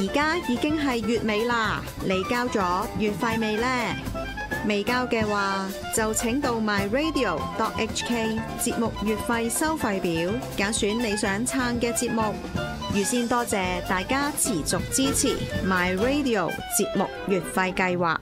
而家已經係月尾啦，你交咗月費未呢？未交嘅話，就請到 myradio.hk 節目月費收費表，揀選你想撐嘅節目。預先多謝大家持續支持 myradio 節目月費計劃。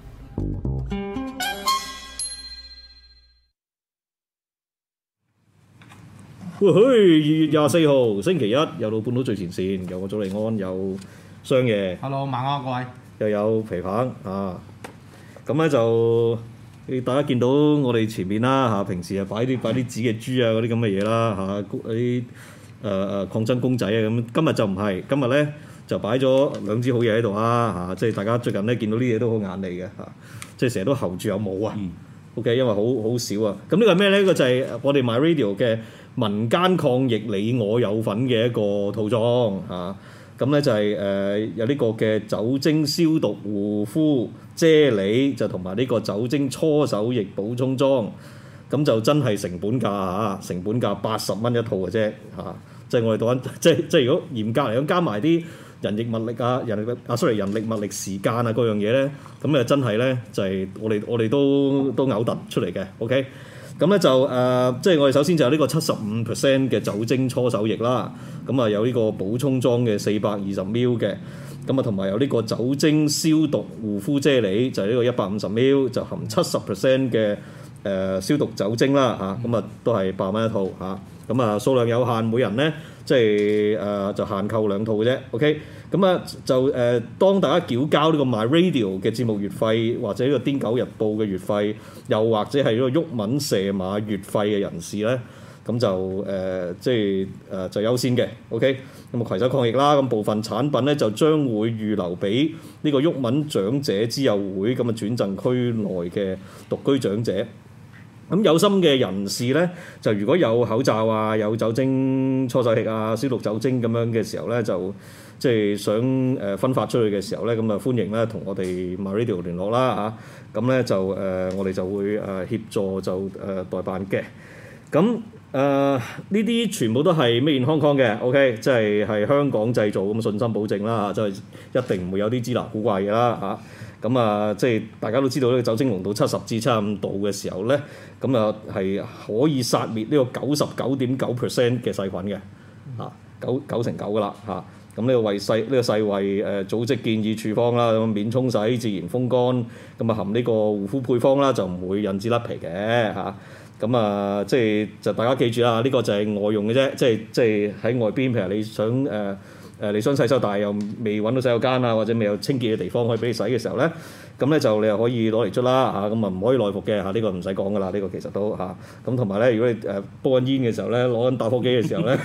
喂，2月24號星期一又到半島最前線，有我祖利安，有雙爺 Hello， 晚安各位。 又有皮棒啊！咁咧就大家見到我哋前面啦嚇，平時擺啲紙嘅豬啊嗰啲咁嘅嘢啦嚇，嗰啲抗爭公仔啊咁。今日就唔係，今日咧就擺咗兩支好嘢喺度啦嚇，即係大家最近咧見到啲嘢都好眼利嘅嚇，即係成日都候住有冇啊。OK， 因為好少啊。咁呢個係咩咧？呢個就係我哋 MyRadio 嘅民間抗疫你我有份嘅一個套裝嚇。咁咧就係有呢個嘅酒精消毒護膚啫喱，就同埋呢個酒精搓手液補充裝。咁就真係成本價嚇，成本價80蚊一套嘅啫嚇。即係我哋讀緊，即係如果嚴格嚟講，加埋啲人力物力啊、人力物力時間啊嗰樣嘢咧，咁真係咧就係我哋都嘔突出嚟嘅。OK， 咁咧就即係我哋首先就有呢個75% 嘅酒精搓手液啦，咁啊有呢個補充裝嘅420ml 嘅，咁啊同埋有呢個酒精消毒護膚啫喱，就係呢個150ml，就含70% 嘅消毒酒精啦嚇，咁啊都係80蚊一套嚇。咁啊數量有限，每人咧即係就限購2套嘅啫。OK， 咁啊就當大家繳交呢個 MyRadio 嘅節目月費，或者呢個《癲狗日報》嘅月費，又或者係呢個毓民射馬月費嘅人士咧，咁就即係就優先嘅。OK， 咁啊攜手抗疫啦。咁部分產品咧就將會預留俾呢個毓民長者之友會咁啊轉贈區內嘅獨居長者。咁有心嘅人士咧，就如果有口罩啊、有酒精搓手液啊、消毒酒精咁樣嘅時候咧，就即係想分發出去嘅時候咧，咁啊歡迎咧同我哋 MyRadio 聯絡啦嚇。咁咧就我哋就會協助就代辦嘅。咁呢啲全部都係 Made in Hong Kong 嘅 ，OK， 即係香港製造，咁信心保證啦，即係一定唔會有啲支那古怪嘅啦嚇。咁即係大家都知道呢個酒精濃度70至75度嘅時候咧，咁啊係可以殺滅呢個99.9% 嘅細菌嘅，嚇9成9噶啦嚇。咁呢個世衛組織建議處方啦，咁免沖洗、自然風乾，咁啊含呢個護膚配方啦，就唔會引致甩皮嘅嚇。咁即係就大家記住啦，呢個就係外用嘅啫，即係喺外邊，譬如你想你想洗手，但係又未揾到洗手間啊，或者未有清潔嘅地方可以俾你洗嘅時候咧，咁咧就你又可以攞嚟捽啦嚇，咁啊唔可以內服嘅嚇，呢個唔使講噶啦，呢個其實都嚇。咁同埋咧，如果你煲緊煙嘅時候咧，攞緊打火機嘅時候咧，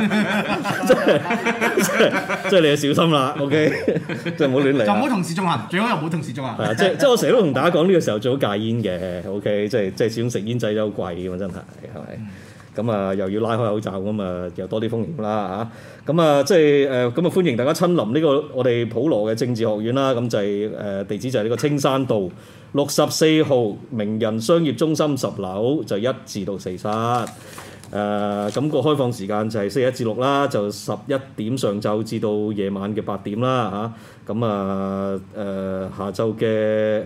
即係你要小心啦，OK， 即係唔好亂嚟。 就唔好同時進行，最好又唔好同時進行。 係啊，即係我成日都同大家講呢個時候最好戒煙嘅 ，OK， 即係始終食煙仔都好貴嘅嘛，真係係咪？咁又要拉開口罩，咁又多啲風險啦嚇。咁即係咁歡迎大家親臨呢個我哋普羅嘅政治學院啦。咁就係地址就係呢個青山道64號名人商業中心10樓，就1至到4室。咁個開放時間就係星期1至6啦，就11點上晝至到夜晚嘅8點啦嚇。咁下晝嘅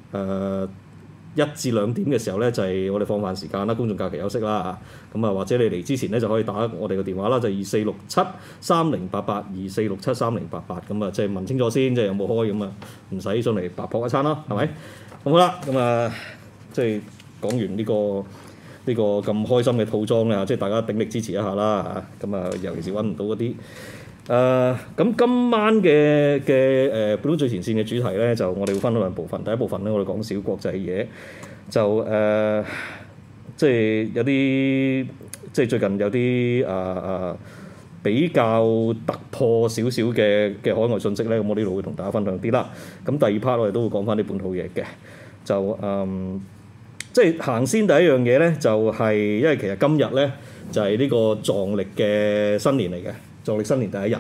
1至2點嘅時候咧，就係我哋放飯時間啦，公眾假期休息啦嚇。咁或者你嚟之前咧，就可以打我哋嘅電話啦，就24673088 24673088。咁即係問清楚先，即係有冇開咁啊，唔使上嚟白撲一餐咯，係咪？咁好啦，咁即係講完呢個咁開心嘅套裝咧，即係大家鼎力支持一下啦嚇。咁尤其是揾唔到嗰啲。咁今晚嘅本土最前線嘅主題咧，就我哋會分到2部分。第一部分咧，我哋講少國際嘢，就即係有啲即係最近有啲比較突破少少嘅海外信息咧，咁我呢度會同大家分享啲啦。咁第二 part 我哋都會講翻啲本土嘢嘅，就即係行先第一樣嘢咧，就係因為其實今日咧就係呢個藏曆嘅新年嚟嘅。農曆新年第一日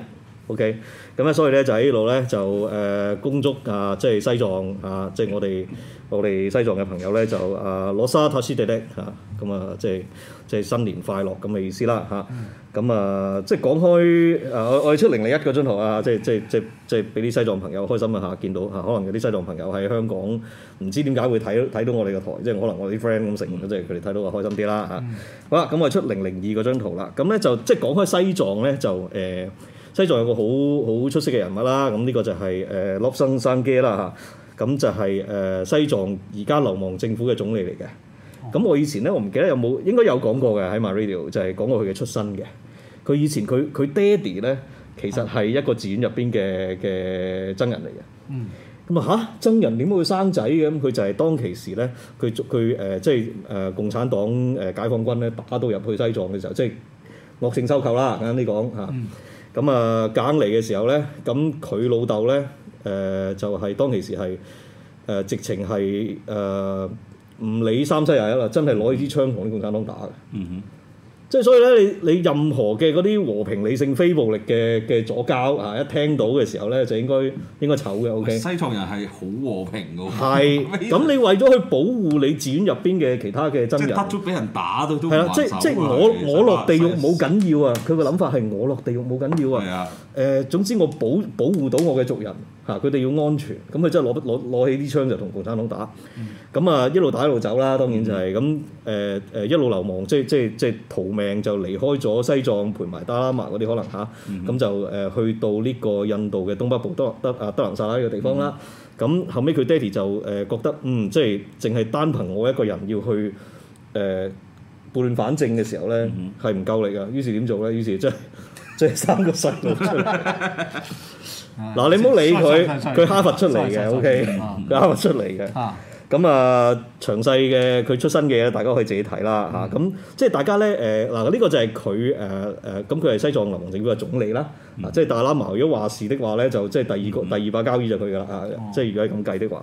OK， 咁咧所以咧就喺呢度咧就恭祝即係西藏即係我哋西藏嘅朋友咧就羅沙塔斯地力咁即係新年快樂咁嘅意思啦咁即係講開我哋出001個鐘頭即係俾啲西藏朋友開心下見到可能有啲西藏朋友喺香港唔知點解會睇到我哋個台，即係可能我啲 friend 咁成，即係佢哋睇到開心啲啦好啦，咁我哋出002個張圖啦，咁咧就即係講開西藏咧就西藏有個好出色嘅人物啦，咁呢個就係Lobsang Sangay啦咁就係西藏而家流亡政府嘅總理嚟嘅。咁我以前咧，我唔記得有冇應該有講過嘅喺 MyRadio，就係講過佢嘅出身嘅。佢以前佢爹哋咧，其實係一個寺院入邊嘅僧人嚟嘅。咁僧人點解會生仔嘅？咁佢就係當其時咧，佢即係共產黨解放軍咧打到入去西藏嘅時候，即係惡性收購啦，簡單啲講咁夾硬嚟嘅時候咧，咁佢老豆咧就係當其時係直情係唔理三七廿一啦，真係攞起支槍同啲共產黨打嘅。即係所以咧，你任何嘅嗰啲和平理性非暴力嘅左膠一聽到嘅時候咧，就應該醜嘅。OK， 西藏人係好和平㗎喎。 係，咁你為咗去保護你寺院入邊嘅其他嘅僧人， 即係得咗俾人打都係啦，即係我落地獄冇緊要啊！佢個諗法係我落地獄冇緊要啊！總之我保護到我嘅族人佢哋要安全，咁佢真係攞起啲槍就同共產黨打，咁一路打一路走啦。當然就係咁一路流亡，即係逃命就離開咗西藏，陪埋達賴喇嘛嗰啲可能咁就去到呢個印度嘅東北部德蘭薩拉呢個地方啦。咁後尾佢爹哋就覺得即係淨係單憑我一個人要去撥亂反正嘅時候咧係唔夠力㗎，於是點做咧？於是即係生個細路出嚟。嗱，你唔好理佢哈佛出嚟嘅 ，OK， 佢哈佛出嚟嘅。咁詳細嘅佢出身嘅大家可以自己睇啦咁即係大家咧呢個就係佢咁佢係西藏流亡政府嘅總理啦。即係達賴喇嘛如果話事的話咧，就即係第二把交椅就佢㗎啦即係如果係咁計的話，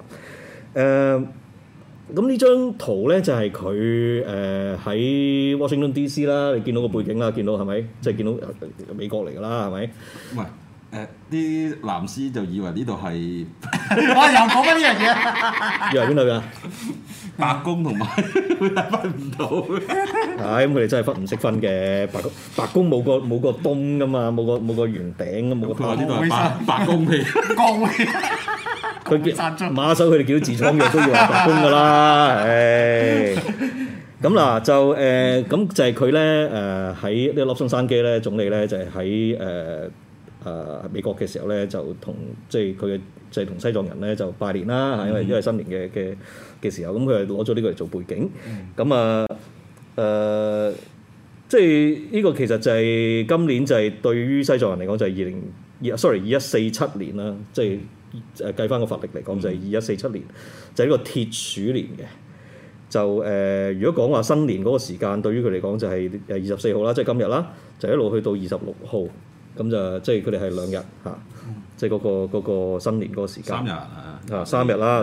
咁呢張圖咧就係佢喺 Washington DC 啦，你見到個背景啦，見到係咪？即係見到美國嚟㗎啦，係咪？ 唔係啲藍絲就以為呢度係我又講緊呢樣嘢， 以為邊度㗎？ 白宮同埋佢係分唔到。 係咁，佢哋真係分唔識分嘅。白宮冇個東㗎嘛，冇個圓頂冇個塔。 呢度係白宮嚟。 國會。 佢叫馬手，佢哋叫痔瘡藥都要話白宮㗎啦。咁嗱就咁就係佢咧喺呢個Lobsang Sangay咧總理咧就係喺美國嘅時候咧就同即係佢嘅就係同西藏人咧就拜年啦因為新年嘅時候，咁佢係攞咗呢個嚟做背景。咁即係呢個其實就係今年就係對於西藏人嚟講就係2147年啦，即係計翻個法歷嚟講就係2147年，就係呢個鐵鼠年嘅。就如果講話新年嗰個時間，對於佢嚟講就係24號啦，即係今日啦，就一路去到26號，咁就即係佢哋係2日即係嗰個新年嗰個時間。3日啦。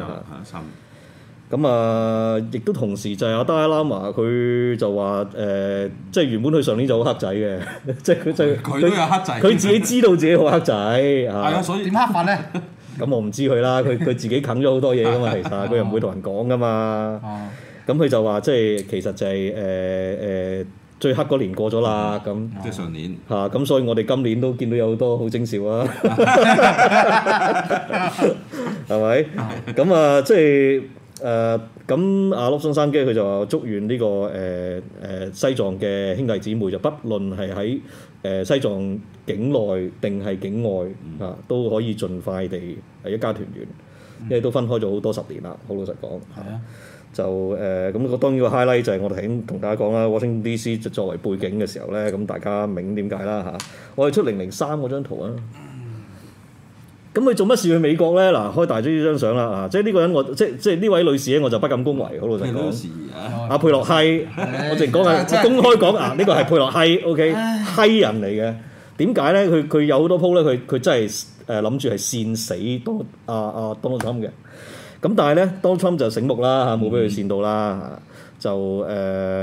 咁亦都同時就係達賴喇嘛佢就話即係原本佢上年就好黑仔嘅，即係佢都有黑仔， 佢自己知道自己好黑仔所以點黑法咧？ 咁我唔知佢啦，佢自己啃咗好多嘢噶嘛，其實佢又唔會同人講噶嘛。咁佢就話即係其實就係最黑嗰年過咗啦，咁即係上年咁所以我哋今年都見到有好多好徵兆啊，係咪？咁即係咁Lobsang Sangay佢就話祝願呢個西藏嘅兄弟姊妹就不論係喺西藏境內定係境外都可以盡快地一家團圓，因為都分開咗好多10年啦，好老實講。就咁當然個 highlight 就係我哋頭先同大家講啦，Washington DC 作為背景嘅時候咧，咁大家明點解啦我哋出003嗰張圖啊。咁佢做乜事去美國咧？嗱，開大咗呢張相啦即係呢個人即係呢位女士咧，我就不敢恭維，好老實講。阿佩洛西，我淨講係公開講呢個係佩洛西 ，OK， 閪人嚟嘅。點解咧？佢有好多鋪咧，佢真係諗住係跣死Donald Trump 嘅。咁但係咧，Donald Trump就醒目啦冇俾佢跣到啦就即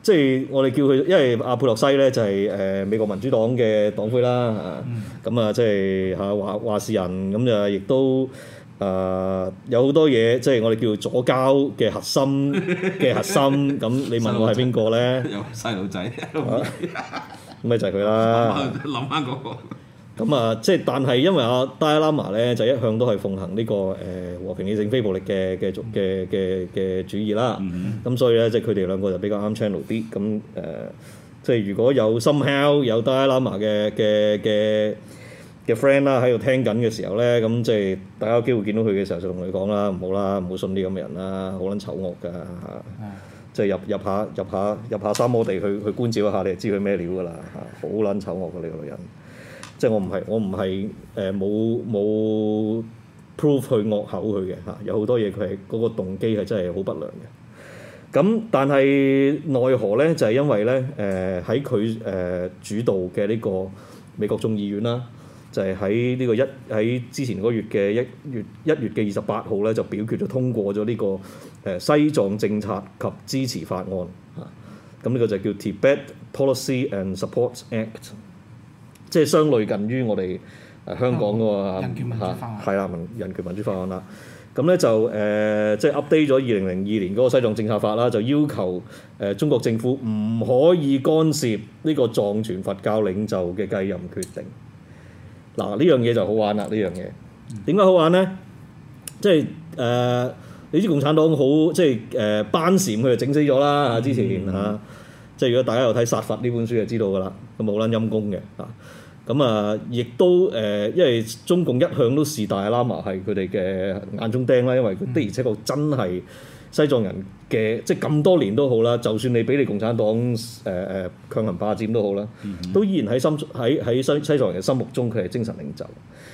即係我哋叫佢，因為阿佩洛西咧就係美國民主黨嘅黨魁啦，咁啊即係話事人，咁就亦都有好多嘢，即係我哋叫左膠嘅核心嘅核心。咁你問我係邊個咧？ 有細路仔， 咁咪就係佢啦。 諗翻嗰個。 咁啊，即係但係因為阿戴拉瑪咧就一向都係奉行呢個和平理性非暴力嘅主義啦。咁所以咧，即係佢哋兩個就比較啱 channel 啲。咁即係如果有 somehow 有戴拉瑪嘅 friend 啦喺度聽緊嘅時候咧，咁即係大家有機會見到佢嘅時候，就同佢講啦，唔好啦，唔好信啲咁嘅人啦，好撚醜惡㗎嚇。即係入下三摩地去觀照一下，你就知佢咩料㗎啦嚇，好撚醜惡㗎呢個女人。即係我唔係冇 proof 去惡口佢嘅嚇，有好多嘢佢係嗰個動機係真係好不良嘅。咁但係奈何咧，就係因為咧喺佢主導嘅呢個美國眾議院啦，就係喺呢個喺之前嗰個月嘅1月嘅28號咧，就表決咗通過咗呢個西藏政策及支持法案嚇。咁呢個就叫 Tibet Policy and Support Act。即係相類近於我哋香港嗰個人權民主法案， 係啦，人權民主法案啦。咁咧就即係 update 咗2002年嗰個西藏政策法啦，就要求中國政府唔可以干涉呢個藏傳佛教領袖嘅繼任決定。嗱，呢樣嘢就好玩啦！呢樣嘢點解好玩咧？即係你知共產黨好即係班禪佢就整死咗啦嚇，之前嚇。即係如果大家有睇《殺佛》呢本書就知道㗎啦，咁冇撚陰功嘅嚇。咁啊，亦都因為中共一向都視大喇嘛係佢哋嘅眼中釘啦，因為佢的而且確真係西藏人嘅，即係咁多年都好啦，就算你俾你共產黨強行霸佔都好啦，都依然喺西藏人嘅心目中佢係精神領袖。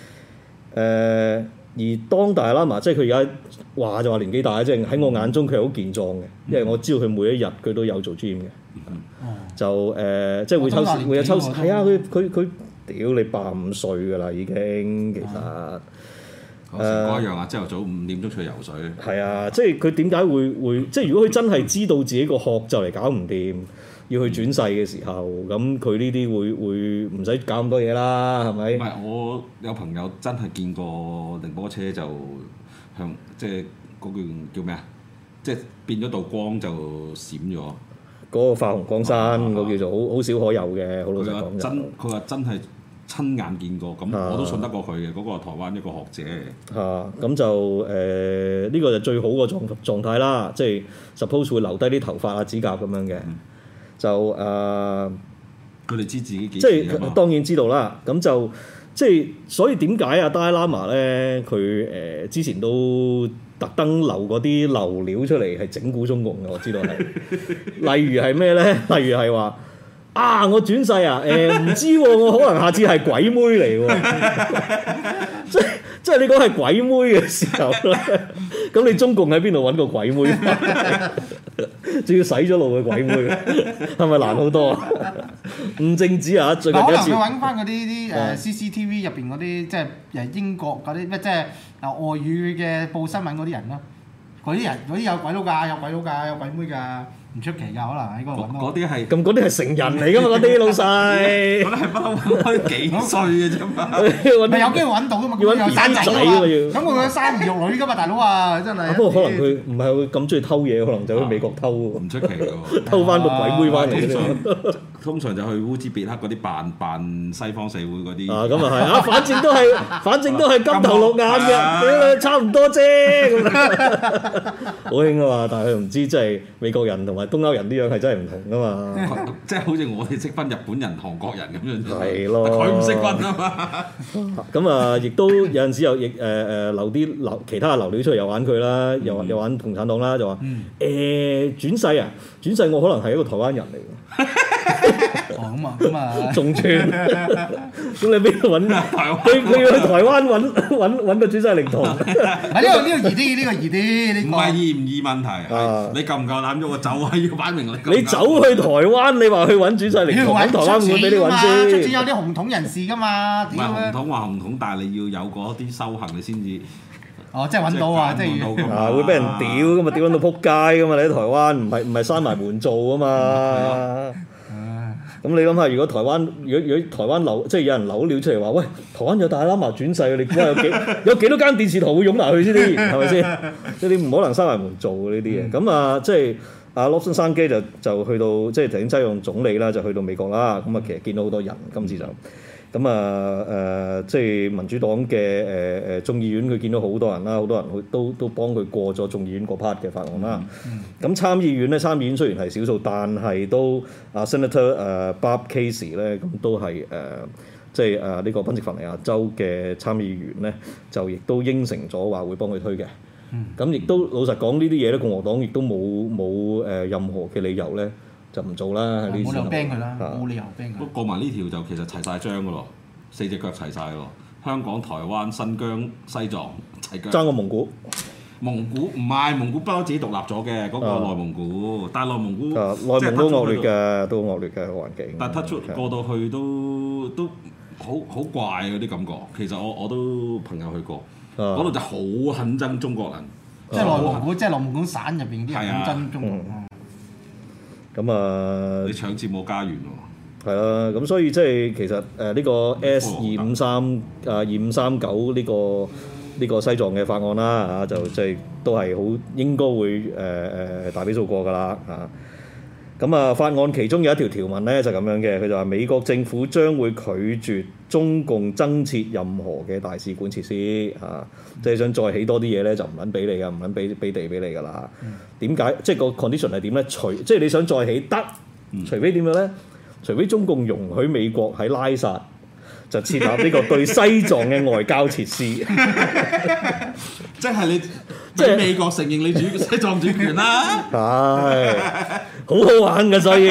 而當大喇嘛即係佢而家話就話年紀大，即係喺我眼中佢係好健壯嘅，因為我知道佢每一日佢都有做 gym 嘅。就即係會有抽時，係啊！佢屌你85歲㗎啦，已經其實。 成哥一樣啊！朝頭早5點鐘出去游水。 係啊，即係佢點解會即係如果佢真係知道自己個殼就嚟搞唔掂，要去轉世嘅時候，咁佢呢啲會唔使搞咁多嘢啦，係咪？ 唔係，我有朋友真係見過寧波車就向即係嗰件叫咩啊？即係變咗道光就閃咗。 嗰個化紅光山，嗰叫做好少可有嘅，好老實講。 佢話真係親眼見過，咁我都信得過佢嘅。嗰個係台灣一個學者。 咁就呢個就最好個狀態啦，即係 suppose 會留低啲頭髮啊、指甲咁樣嘅。就佢哋知自己幾即係當然知道啦。咁就即係所以點解阿戴喇嘛咧，佢之前都特登留嗰啲流料出嚟係整蠱中共嘅，我知道係。例如係咩咧？例如係話我轉世啊，唔知喎，我可能下次係鬼妹嚟喎。即係你講係鬼妹嘅時候咧，咁你中共喺邊度揾個鬼妹？仲要洗咗腦嘅鬼妹，係咪難好多啊？唔淨止啊，最近一次可能佢揾翻嗰啲CCTV 入邊嗰啲，即係英國嗰啲咩，即係外語嘅報新聞嗰啲人咯。嗰啲有鬼佬㗎，有鬼佬㗎，有鬼妹㗎。唔出奇㗎，可能喺嗰度揾嗰啲係咁，嗰啲係成人嚟㗎嘛？嗰啲老細， 嗰啲係不嬲幾歲嘅啫嘛？ 咪有機會揾到㗎嘛？ 要揾生仔㗎嘛？要咁佢想生兒育女㗎嘛？大佬啊，真係。 不過可能佢唔係會咁中意偷嘢，可能就去美國偷喎。 唔出奇喎， 偷翻個鬼妹翻嚟。 通常就去烏茲別克嗰啲扮西方社會嗰啲。 咁啊係反正都係金頭綠眼嘅，屌你差唔多啫咁。好興啊嘛，但係佢唔知即係美國人同埋東歐人啲樣係真係唔同噶嘛。 即係好似我哋識分日本人、韓國人咁樣。 係咯， 佢唔識分啊嘛。 咁啊，亦都有陣時又亦留其他嘅流料出嚟又玩佢啦，又玩共產黨啦，就話轉世啊，轉世我可能係一個台灣人嚟㗎。 咁啊， 仲串，咁你邊度揾？佢要去台灣揾個轉世靈童。 呢個易啲，呢個易啲。 唔係易唔易問題，你夠唔夠膽喐？我就係要擺明你走去台灣，你話去揾轉世靈童，咁台灣會唔會俾你揾先？ 出錢有啲紅統人士㗎嘛？ 唔係紅統話紅統，但係你要有嗰啲修行，你先至。 哦，即係揾到啊！即係揾到㗎嘛啊會俾人屌㗎嘛，屌撚到撲街㗎嘛！你喺台灣唔係閂埋門做啊嘛。咁你諗下，如果台灣流即係有人扭料出嚟話，喂，台灣有大喇嘛轉世，你估下有幾多間電視台會湧埋去先啲？係咪先？即係你唔可能閂埋門做呢啲嘢。咁啊，即係阿 Lobson 山基就去到即係鄭西用總理啦，就去到美國啦。咁啊，其實見到好多人，今次就咁啊即係民主黨嘅眾議院，佢見到好多人啦，好多人都幫佢過咗眾議院嗰 part 嘅法案啦。咁參議院雖然係少數，但係都Senator Bob Casey 咧，咁都係即係呢個賓夕法尼亞州嘅參議員咧，就亦都應承咗話會幫佢推嘅。咁亦都老實講呢啲嘢咧，共和黨亦都冇任何嘅理由咧。就唔做啦， 冇理由 ban 佢啦，冇理由 ban 佢。 不過過埋呢條就其實齊晒章噶咯，4隻腳齊晒咯。香港、台灣、新疆、西藏齊腳。 爭過蒙古。 蒙古唔係蒙古不嬲自己獨立咗嘅嗰個內蒙古，但係內蒙古內蒙都惡劣嘅，都惡劣嘅環境。 但係 touch 過到去都好怪嗰啲感覺。其實我都朋友去過，嗰度就好恨憎中國人。 即係內蒙古，即係內蒙古省入邊啲人恨憎中國。 咁啊！ 你搶佔我家園喎， 係啦，咁所以即係其實呢個 S253 呢個西藏嘅法案啦嚇，就即係都係好應該會大比數過㗎啦嚇。咁啊，法案其中有一條條文咧就咁樣嘅，佢就話美國政府將會拒絕中共增設任何嘅大使館設施嚇，即係想再起多啲嘢咧就唔撚俾你㗎，唔撚俾地俾你㗎啦。點解？即係個 condition 係點咧？即係你想再起得，除非點樣咧？除非中共容許美國喺拉薩就設立呢個對西藏嘅外交設施。 即係你即係美國承認你西藏主權啦。 係。好好玩嘅，所以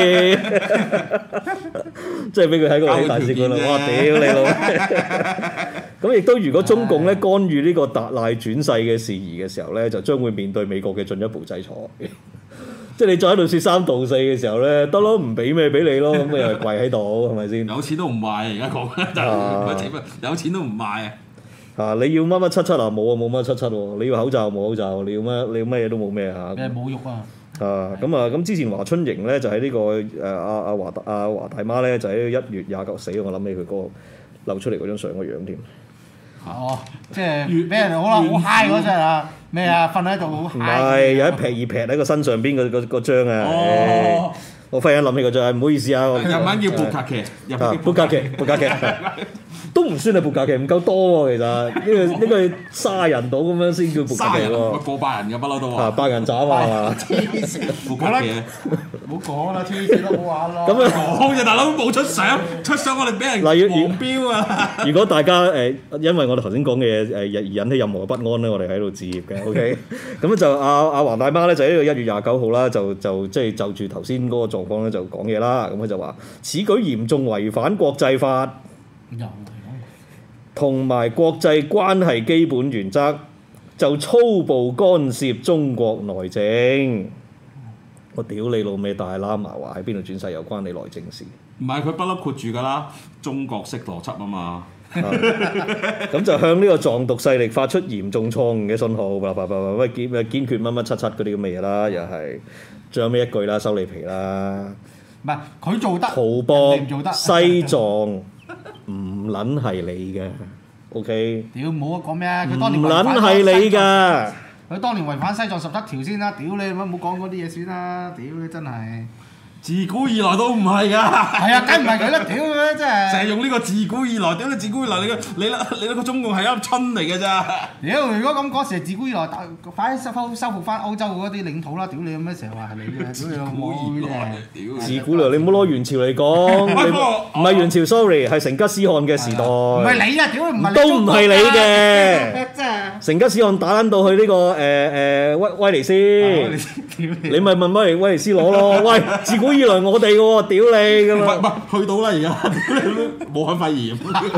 即係俾佢喺嗰度起大使館啦！哇，屌你老！咁亦都如果中共咧干預呢個達賴轉世嘅事宜嘅時候咧，就將會面對美國嘅進一步制裁。即係你再喺度説三道四嘅時候咧，得咯，唔俾咩俾你咯，咁咪又係跪喺度，係咪先？ 有錢都唔賣，而家講有錢都唔賣啊！ 你要乜乜七七啊？冇啊，冇乜七七喎！你要口罩冇口罩，你要乜嘢都冇咩嚇？ 你係侮辱啊！ 咁之前華春瑩咧就喺呢個阿華大媽咧就喺1月29死，我諗起佢嗰個流出嚟嗰張相個樣添。 哦，即係俾人好啦，好 high 嗰陣啊！咩啊？瞓喺度好 high。唔係有一劈二劈喺個身上邊個張啊！哦，我忽然間諗起個張，唔好意思啊！ 日文叫布格奇， 布格奇。都唔算係布格奇，唔夠多喎。其實呢個沙人島咁樣先叫布格奇喎。 過百人嘅不嬲都話。百人斬啊！ 黐線， 布格奇。 唔好講啦，黐線都唔好玩啦。 咁啊， 講嘅大佬冇出相我哋俾人黃標啊！ 如果大家因為我哋頭先講嘅嘢而引起任何不安咧，我哋喺度置業嘅。OK，咁就阿黃大媽咧就喺呢個1月29號啦，就即係就住頭先嗰個狀況咧就講嘢啦。咁佢就話此舉嚴重違反國際法。同埋國際關係基本原則，就粗暴干涉中國內政。我屌你老味，大喇嘛話喺邊度轉世有關你內政事？ 唔係佢不嬲括住㗎啦，中國式邏輯啊嘛。 咁就向呢個藏獨勢力發出嚴重錯誤嘅信號，喂堅決乜乜七七嗰啲咁嘅嘢啦，又係最後尾一句啦，收你皮啦。 唔係佢做得， 圖博西藏。唔撚係你嘅 ，OK？ 屌唔好講咩啊！佢當年唔撚係你㗎。 佢當年違反西藏17條先啦，屌你唔好講嗰啲嘢算啦，屌你真係。 自古以來都唔係㗎。係啊，梗唔係佢啦，屌佢真係。 成日用呢個自古以來，屌你自古以來你個中共係一粒春嚟㗎咋？ 屌，如果咁嗰時自古以來，快啲收復翻歐洲嗰啲領土啦！屌你咁樣成日話係你嘅，屌你老母嘅。 自古以來，你唔好攞元朝嚟講，唔係元朝 ，sorry， 係成吉思汗嘅時代。唔係你啊，屌你唔係你。 都唔係你嘅。 真係。 成吉思汗打撚到去呢個威尼斯，你咪問威尼斯攞咯。喂，自古以來我哋嘅喎，屌你咁啊！ 唔係去到啦而家，武漢肺炎。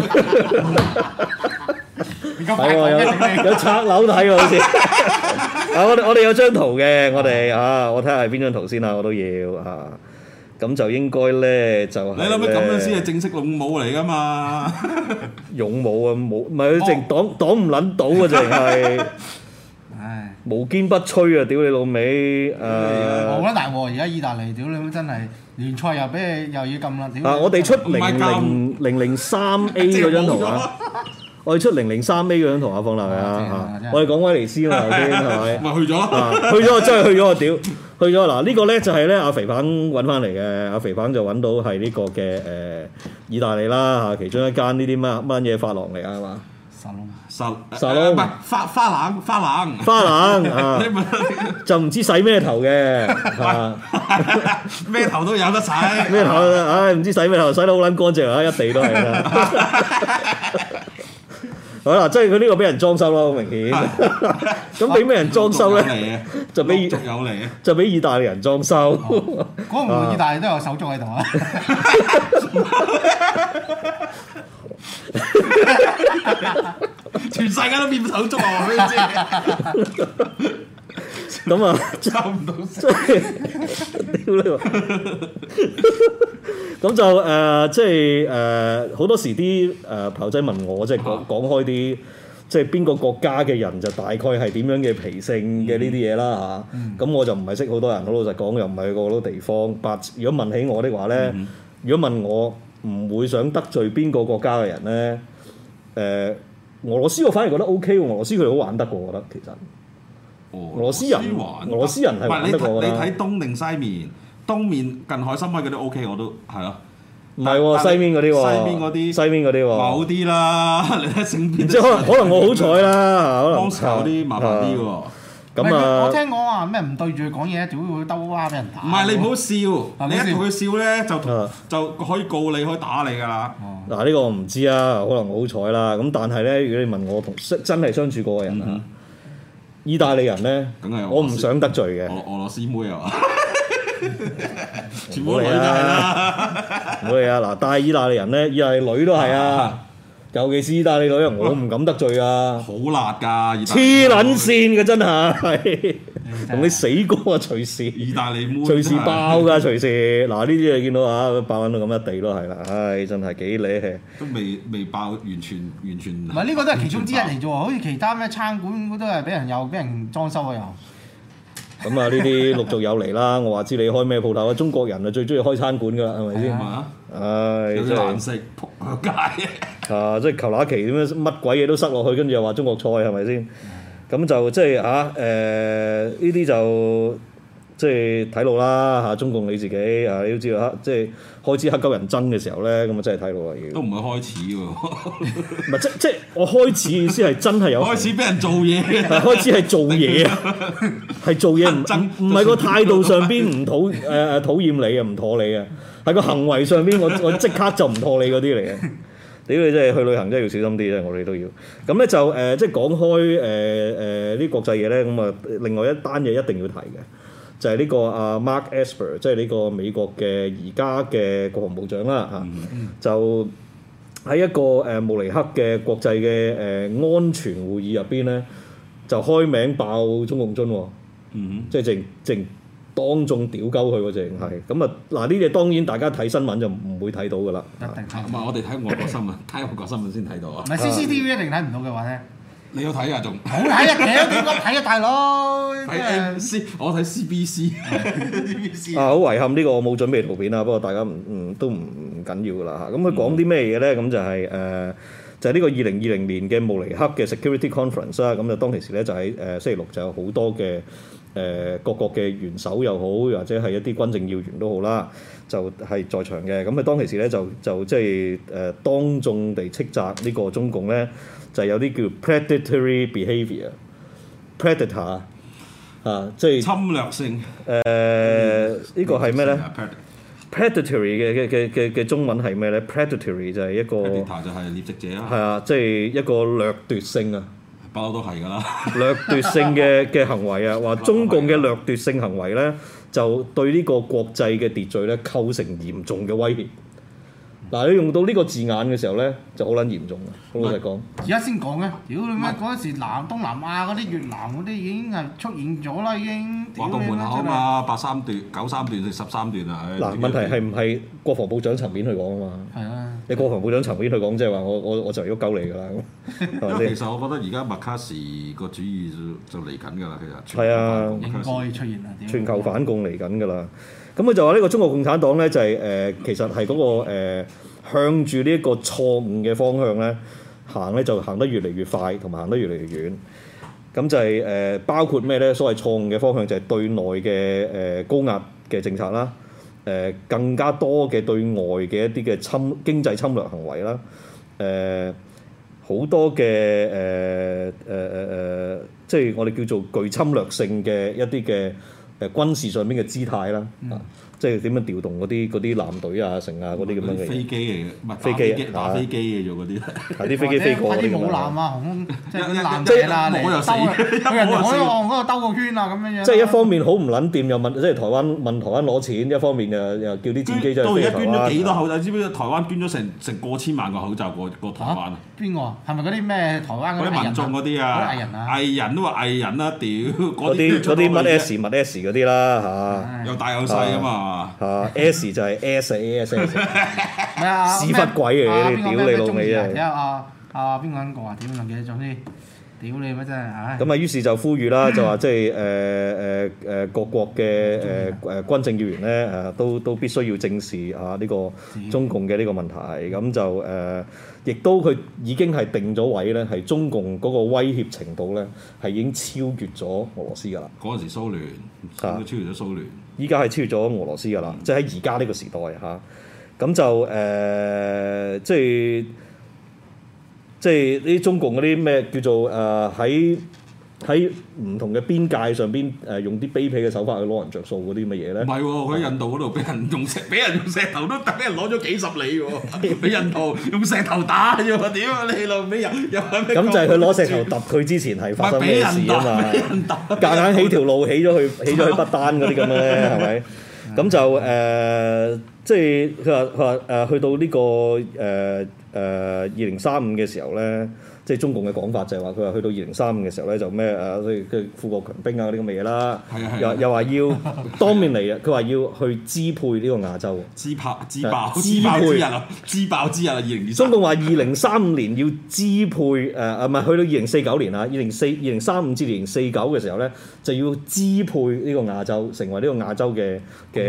係喎，有拆樓睇喎好似。我哋有張圖嘅，我睇下係邊張圖先啊，我都要啊。 咁就應該咧就係你諗下咁樣先係正式勇武嚟㗎嘛？ 勇武啊，冇唔係佢淨擋唔撚到啊，淨係。 唉， 無堅不摧啊！屌你老味我覺得大鑊而家意大利，屌你真係聯賽又俾你又要禁啦！屌我哋出003A 嗰張圖啊！我哋出003A 嗰張圖啊，放落去啊！我哋講威尼斯啊頭先係咪？ 咪去咗， 去咗真係去咗啊！屌，去咗嗱呢個咧就係咧阿肥彭揾翻嚟嘅，阿肥彭就揾到係呢個嘅意大利啦嚇，其中一間呢啲乜嘢髮廊嚟啊係嘛？ 沙龍唔係花冷啊！就唔知洗咩頭嘅咩頭都有得洗， 咩頭唉唔知洗咩頭，洗得好撚乾淨啊！一地都係啦。好啦，即係佢呢個俾人裝修咯，好明顯。咁俾咩人裝修咧？就俾意大利人裝修。 嗰唔意大利都有手足喺度啊！ 全世界都變手足啊！我知。 咁啊， 抽唔到即係屌你話！咁就即係好多時啲炮仔問我，即係講開啲，即係邊個國家嘅人就大概係點樣嘅脾性嘅呢啲嘢啦嚇。咁我就唔係識好多人，好老實講，又唔係去過好多地方。如果問起我的話咧，如果問我唔會想得罪邊個國家嘅人咧，俄羅斯我反而覺得 OK 喎，俄羅斯佢哋好玩得過，我覺得其實。俄羅斯人係玩得過㗎啦。 你睇東定西面？東面近海深海嗰啲 OK， 我都係咯。 唔係喎，西面嗰啲喎。西面嗰啲喎。 某啲啦，你睇性別。 即係可能我好彩啦，可能。 幫手啲麻煩啲喎。 咁啊， 我聽講話咩唔對住佢講嘢，就會兜蛙俾人打。 唔係你唔好笑，你一同佢笑咧，就可以告你，可以打你㗎啦。 嗱呢個我唔知啊，可能我好彩啦。咁但係咧，如果你問我同真係相處過嘅人啊，意大利人咧，我唔想得罪嘅。 俄羅斯妹啊嘛，全部女都係啦。 唔好理啊！嗱，但係意大利人咧，意大利女都係啊。尤其是意大利女啊，我唔敢得罪啊！ 好辣㗎， 黐撚線嘅真係，同你死過啊！隨時， 意大利妹隨時爆㗎，隨時。嗱呢啲你見到啊，爆撚到咁一地咯，係啦，唉，真係幾叻氣。 都未爆，完全。唔係呢個都係其中之一嚟啫喎，好似其他咩餐館都係俾人裝修啊又。 咁啊，呢啲陸續有嚟啦。我話知你開咩鋪頭啊？中國人啊最中意開餐館㗎啦，係咪先？唉，真係難食仆街啊！即係求乸期點樣乜鬼嘢都塞落去，跟住又話中國菜係咪先？咁就即係呢啲就即係睇路啦嚇。中共你自己你都知道即係開始黑鳩人憎嘅時候咧，咁啊真係睇路啦要。 都唔係開始喎， 唔係即係我開始意思係真係有開始俾人做嘢嘅， 開始係做嘢啊，係做嘢唔係個態度上邊唔討厭你啊，唔妥你啊。喺個行為上邊，我即刻就唔妥你嗰啲嚟嘅。屌你真係去旅行真係要小心啲啫，我哋都要。咁咧就即係講開啲國際嘢咧，咁啊另外一單嘢一定要提嘅，就係呢個阿 Mark Esper，即係呢個美國嘅而家嘅國防部長啦嚇，就喺一個慕尼黑嘅國際嘅安全會議入邊咧，就開名爆中共樽喎，即係淨當眾屌鳩佢嗰隻係咁啊！嗱呢啲當然大家睇新聞就唔會睇到㗎啦。 一定睇唔係我哋睇外國新聞，睇外國新聞先睇到啊。 唔係 CCTV 一定睇唔到嘅話咧， 你有睇啊？仲好睇啊！點解睇啊，大佬？ 睇 MC，我睇 CBC。 好遺憾呢個我冇準備圖片啊，不過大家都唔緊要㗎啦嚇。咁佢講啲咩嘢咧？咁就係就係呢個2020年嘅慕尼黑嘅 Security Conference 啦。咁就當其時咧就喺星期六就有好多嘅。各國嘅元首又好，或者係一啲軍政要員都好啦，就係在場嘅。咁佢當其時咧就即係當眾地斥責呢個中共咧，就係有啲叫 predatory behaviour，predator 即係侵略性。 呢個係咩咧 ？predatory 嘅中文係咩咧 ？predatory 就係一個 predator 就係獵食者啊。 係啊，即係一個掠奪性啊。 不嬲都係㗎啦， 掠奪性嘅行為啊，話中共嘅掠奪性行為咧，就對呢個國際嘅秩序咧構成嚴重嘅威脅。嗱，你用到呢個字眼嘅時候咧，就好撚嚴重啊！好老實講， 而家先講嘅，屌你咩嗰陣時東南亞嗰啲越南嗰啲已經係出現咗啦，已經劃到門口啊嘛，83段、93段定13段啊！ 嗱，問題係唔係國防部長層面去講啊嘛？ 係啊， 你國防部長層面去講，即係話我就喐鳩你㗎啦，係咪先？ 其實我覺得而家麥卡錫個主意就嚟緊㗎啦，其實係啊， 應該出現啦。 全球反共嚟緊㗎啦。咁佢就話呢個中國共產黨咧就係其實係嗰個向住呢一個錯誤嘅方向咧行咧，就行得越嚟越快，同埋行得越嚟越遠。咁就係包括咩咧？所謂錯誤嘅方向就係對內嘅高壓嘅政策啦，更加多嘅對外嘅一啲嘅經濟侵略行為啦，好多嘅即係我哋叫做具侵略性嘅一啲嘅軍事上面嘅姿態啦，即係點樣調動嗰啲艦隊啊、成啊嗰啲咁樣嘅飛機嚟嘅，唔係飛機打飛機嘅啫嗰啲， 係啲飛機飛過嗰啲咁冇艦啊。 啊，航空即係啲艦仔啦， 我又死， 佢人哋海岸嗰度兜個圈啊，咁樣樣。 即係一方面好唔撚掂，又問即係台灣問台灣攞錢，一方面又叫啲戰機到而家飛去台捐咗幾多灣。 口罩？知唔知台灣捐咗成過千萬個口罩過台灣啊？ 邊個啊？係咪嗰啲咩台灣嗰啲民眾嗰啲啊， 嗰啲藝人啊？ 藝人都話藝人啦，屌嗰啲乜 S 乜 S 嗰啲啦又大又細啊嘛嚇 S 就係 S 咩啊？ 屎忽鬼嚟嘅，屌你老味啊！ 真係。 睇下邊個撚個啊？點唔記得咗先？屌你乜真係唉！ 咁啊，於是就呼籲啦，就話即係各國嘅軍政要員咧都必須要正視呢個中共嘅呢個問題。咁就亦都佢已經係定咗位咧，係中共嗰個威脅程度咧係已經超越咗俄羅斯㗎啦。 嗰陣時蘇聯超越咗蘇聯， 依家係超越咗俄羅斯㗎啦，即係喺而家呢個時代嚇。咁就即係呢啲中共嗰啲咩叫做喺唔同嘅邊界上邊用啲卑鄙嘅手法去攞人着數嗰啲乜嘢咧？ 唔係喎，佢喺印度嗰度俾人用石頭都俾人攞咗幾十里喎，俾印度用石頭打啫喎，屌你老味又咁就係佢攞石頭揼佢之前係發生咩事啊嘛？夾硬起條路起咗去不丹嗰啲咁嘅咧，係咪？咁就即係佢話去到呢個2035嘅時候咧，即係中共嘅講法就係話佢話去到2035嘅時候咧就咩佢富國強兵啊嗰啲咁嘅嘢啦，又話要當面嚟啊！佢話要去支配呢個亞洲， 支爆之日啊！2023 中共話2035年要支配唔係去到2049年啊，2035至2049嘅時候咧就要支配呢個亞洲，成為呢個亞洲嘅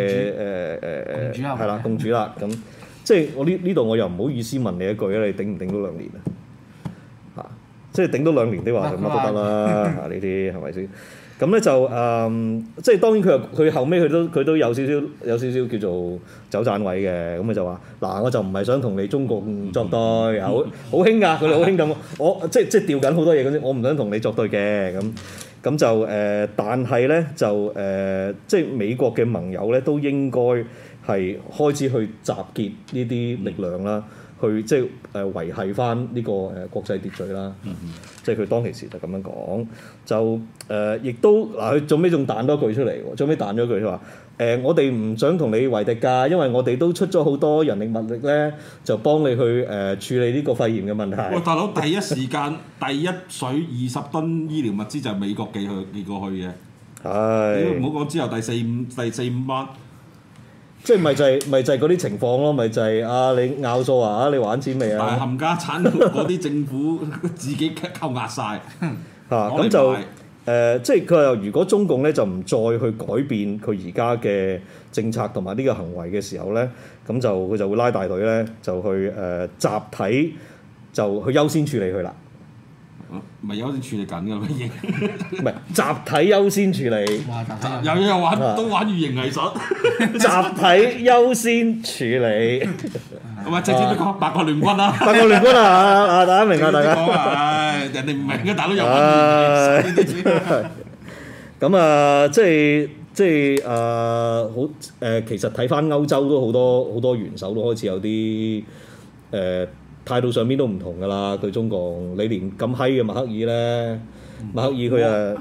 係啦共主啦咁。即係我呢度我又唔好意思問你一句啊，你頂唔頂到2年啊？即係頂到2年的話，乜都得啦呢啲係咪先？咁咧就即係當然佢後尾佢都有少少叫做走盞位嘅，咁佢就話嗱，我就唔係想同你中共作對，好興㗎，佢哋好興咁，我即係調緊好多嘢嗰啲，我唔想同你作對嘅咁就但係咧就即係美國嘅盟友咧都應該係開始去集結呢啲力量啦，去即係維繫翻呢個國際秩序啦。即係佢當其時就咁樣講，就亦都嗱佢最尾仲彈多句出嚟喎，最尾彈咗句佢話我哋唔想同你為敵㗎，因為我哋都出咗好多人力物力咧，就幫你去處理呢個肺炎嘅問題。 喂，大佬第一時間第一水20噸醫療物資就係美國寄過去嘅。係。唔好講之後第四五班。 即係咪就係嗰啲情況咯？咪就係你拗數啊！你玩錢未啊？ 但係冚家產嗰啲政府自己扣押晒。 咁就即係佢話如果中共咧就唔再去改變佢而家嘅政策同埋呢個行為嘅時候咧，咁就佢就會拉大隊咧就去集體就去優先處理佢啦。 唔係優先處理緊㗎，已經唔係集體優先處理。 又玩都玩異形藝術， 集體優先處理。 咁啊，直接講八國聯軍啦。 八國聯軍啊！大家明啊，大家。 人哋唔明嘅，大佬又玩異形藝術。 咁啊，即係好其實睇翻歐洲都好多元首都開始有啲態度上邊都唔同㗎啦，對中共你連咁閪嘅默克爾咧，默克爾佢即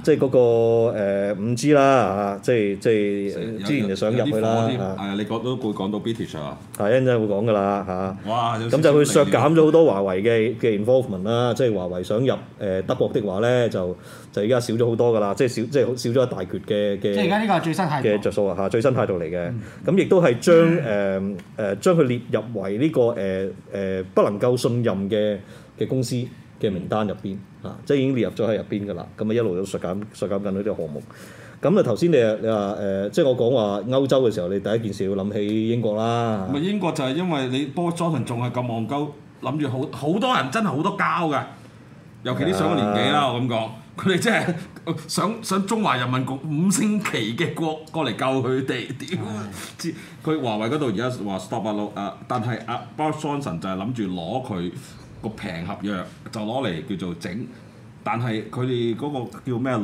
即係嗰個5G 啦嚇，即係之前就想入去啦嚇。 係啊，你都會講到 British 啊。 係一陣會講㗎啦嚇。 哇！ 咁就佢削減咗好多華為嘅 involvement 啦，即係華為想入德國的話咧，就而家少咗好多㗎啦，即係少咗一大橛嘅。 即係而家呢個係最新態度嘅着數啊嚇，最新態度嚟嘅。咁亦都係將佢列入為呢個不能夠信任嘅公司嘅名單入邊嚇，即係已經列入咗喺入邊㗎啦。咁啊一路都削減緊呢啲項目。咁啊頭先你話即係我講話歐洲嘅時候，你第一件事要諗起英國啦。 咪英國就係因為你Boris Johnson仲係咁戇鳩，諗住好多人真係好多交㗎，尤其啲上咗年紀啦，我咁講，佢哋真係想中華人民共5星旗嘅國過嚟救佢哋，屌！佢華為嗰度而家話 stop 但係Boris Johnson 就係諗住攞佢個平合約就攞嚟叫做整，但係佢哋嗰個叫咩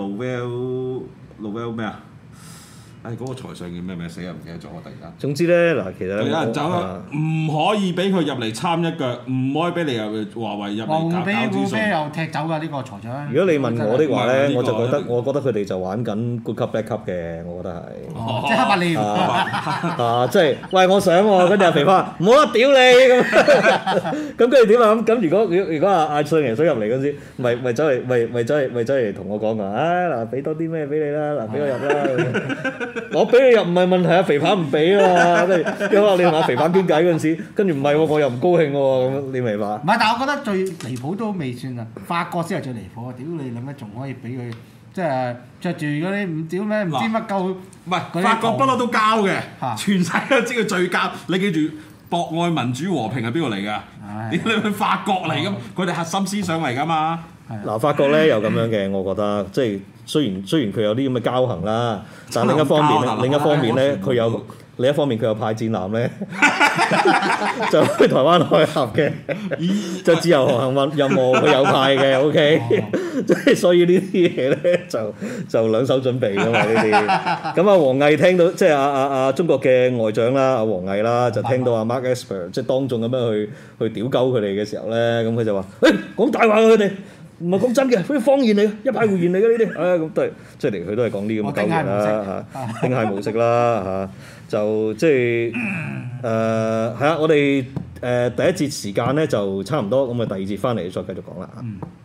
Lovell 咩啊？嗰個財相叫咩名？死人唔記得咗，我突然間。 總之咧嗱，其實有人走唔可以俾佢入嚟參一腳，唔可以俾你入華為入嚟搞資訊。 又踢走㗎呢個財長。 如果你問我的話咧，我覺得佢哋就玩緊 good cup bad cup 嘅，我覺得係。 即係黑白臉。 即係喂，我想喎，跟住阿肥花唔好啊，屌你咁。咁跟住點啊？咁如果阿上爺水入嚟嗰時，咪走嚟同我講啊！嗱，俾多啲咩俾你啦，嗱，俾我入啦。我俾你入唔係問題啊，肥扒唔俾啊嘛，跟住因為你同阿肥扒傾偈嗰陣時，跟住唔係喎，我又唔高興喎，咁你明白？ 唔係，但係我覺得最離譜都未算啊，法國先係最離譜啊！屌你諗乜仲可以俾佢即係着住嗰啲唔屌咩唔知乜鳩？ 唔係法國不嬲都交嘅，全世界都知佢最交。你記住，博愛民主和平係邊個嚟㗎？你去法國嚟咁，佢哋核心思想嚟㗎嘛？ 嗱，法國咧又咁樣嘅，我覺得即係雖然佢有啲咁嘅交行啦，但另一方面咧，佢有派戰艦咧，就去台灣海峽嘅，就自由航行任務佢有派嘅，OK，即係所以呢啲嘢咧就兩手準備㗎嘛呢啲。咁啊，王毅聽到即係阿中國嘅外長啦，阿王毅啦，就聽到阿 Mark Esper 即係當眾咁樣去屌鳩佢哋嘅時候咧，咁佢就話：講大話佢哋。唔係講真嘅，嗰啲謊言嚟嘅，一派胡言嚟嘅呢啲，咁都係即係嚟佢都係講啲咁嘅鳩嘢啦嚇，丁蟹模式啦嚇，就即係係啊，我哋第一節時間咧就差唔多，咁啊第二節翻嚟再繼續講啦嚇。